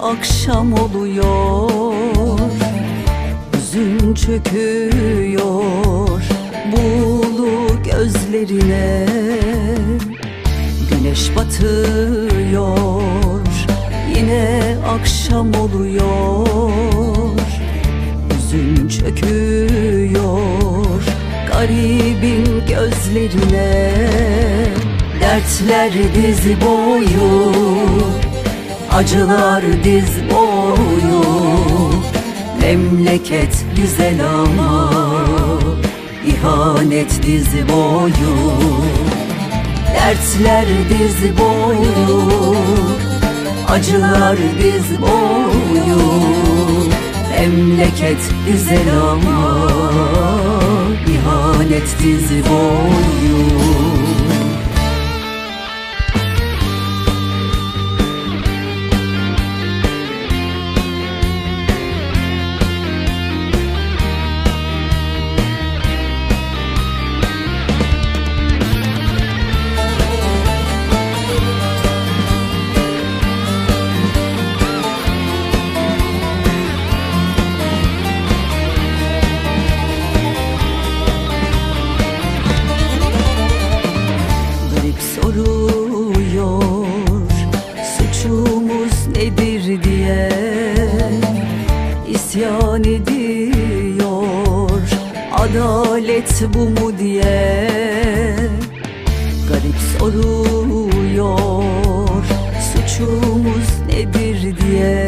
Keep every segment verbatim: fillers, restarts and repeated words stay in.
akşam oluyor, hüzün çöküyor buğulu gözlerine. Güneş batıyor, yine akşam oluyor, hüzün çöküyor garibin gözlerine. Dertler diz boyu, acılar diz boyu, memleket güzel ama ihanet diz boyu. Dertler diz boyu, acılar diz boyu, memleket güzel ama ihanet diz boyu. Soruyor suçumuz nedir diye, isyan ediyor adalet bu mu diye. Garip soruyor suçumuz nedir diye,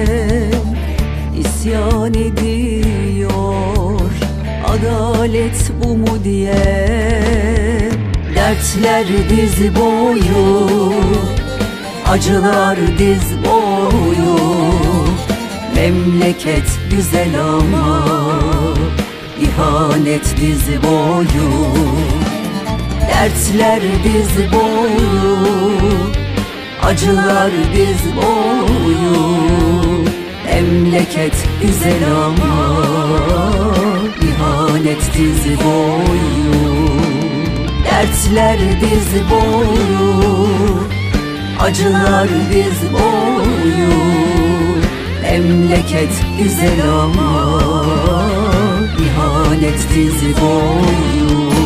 isyan ediyor adalet bu mu diye. Dertler diz boyu, acılar diz boyu, memleket güzel ama ihanet diz boyu. Dertler diz boyu, acılar diz boyu, memleket güzel ama ihanet diz boyu. Dertler diz boyu, acılar diz boyu, memleket güzel ama ihanet diz boyu.